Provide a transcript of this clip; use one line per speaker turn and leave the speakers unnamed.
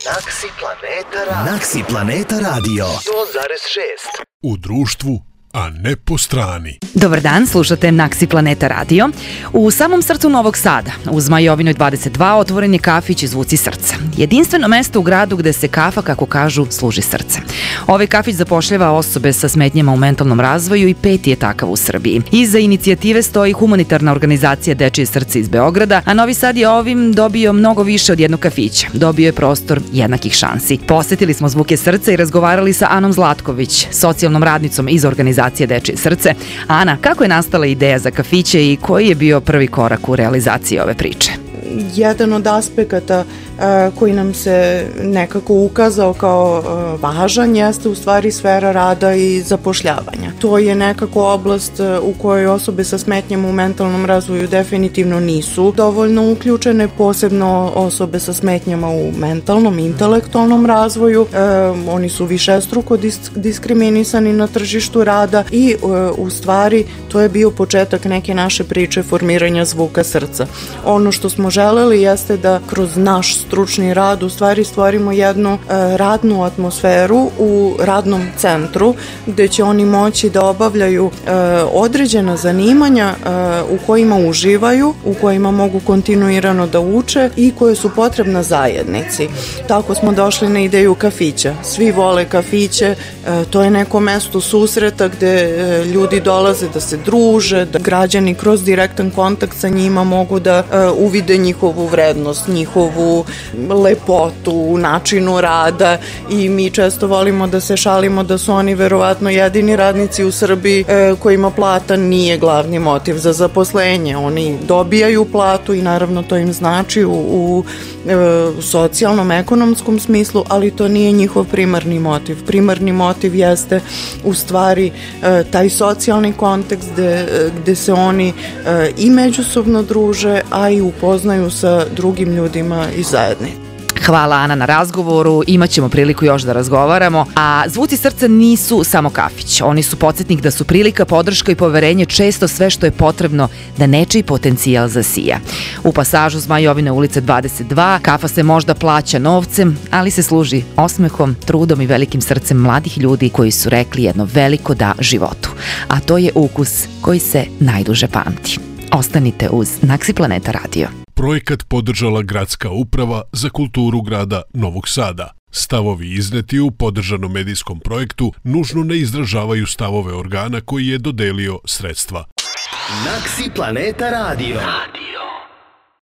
Naksi Planeta Radio 100,6
u društvu, a ne po strani.
Dobar dan, slušate Naksi Planeta Radio. U samom srcu Novog Sada, u Zmajovinoj 22, otvoren je kafić Zvuci srca. Jedinstveno mesto u gradu gde se kafa, kako kažu, služi srce. Ovaj kafić zapošljava osobe sa smetnjama u mentalnom razvoju i 5. je takav u Srbiji. Iza inicijative stoji humanitarna organizacija Dečije srce iz Beograda, a Novi Sad je ovim dobio mnogo više od jednog kafića. Dobio je prostor jednakih šansi. Posetili smo Zvuke srca i razgovarali sa Anom Zlatković, socijalnom radnicom iz organizacije Dečije srce. Ana, kako je nastala ideja za kafiće i koji je bio prvi korak u realizaciji ove priče?
Jedan od aspekata koji nam se nekako ukazao kao važan jeste u stvari sfera rada i zapošljavanja. To je nekako oblast u kojoj osobe sa smetnjama u mentalnom razvoju definitivno nisu dovoljno uključene, posebno osobe sa smetnjama u mentalnom, intelektualnom razvoju. Oni su višestruko diskriminisani na tržištu rada i u stvari to je bio početak neke naše priče formiranja Zvuka srca. Ono što smo želeli jeste da kroz naš stručni rad u stvari stvorimo jednu radnu atmosferu u radnom centru gde će oni moći da obavljaju određena zanimanja u kojima uživaju, u kojima mogu kontinuirano da uče i koje su potrebna zajednici. Tako smo došli na ideju kafića. Svi vole kafiće, to je neko mesto susreta gde ljudi dolaze da se druže, da građani kroz direktan kontakt sa njima mogu da uvide njihovu vrednost, njihovu lepotu u načinu rada i mi često volimo da se šalimo da su oni verovatno jedini radnici u Srbiji kojima plata nije glavni motiv za zaposlenje. Oni dobijaju platu i naravno to im znači u socijalnom, ekonomskom smislu, ali to nije njihov primarni motiv. Primarni motiv jeste u stvari taj socijalni kontekst gde se oni i međusobno druže, a i upoznaju sa drugim ljudima iz zajednice.
Hvala Ana na razgovoru, imaćemo priliku još da razgovaramo, a Zvuci srca nisu samo kafić, oni su podsjetnik da su prilika, podrška i poverenje često sve što je potrebno da nečiji potencijal zasija. U pasažu Zmajovine ulice 22 kafa se možda plaća novcem, ali se služi osmehom, trudom i velikim srcem mladih ljudi koji su rekli jedno veliko da životu, a to je ukus koji se najduže pamti. Ostanite uz Naksi Planeta Radio.
Projekat podržala Gradska uprava za kulturu grada Novog Sada. Stavovi izneti u podržanom medijskom projektu nužno ne izražavaju stavove organa koji je dodelio sredstva.
Naksi Planeta Radio.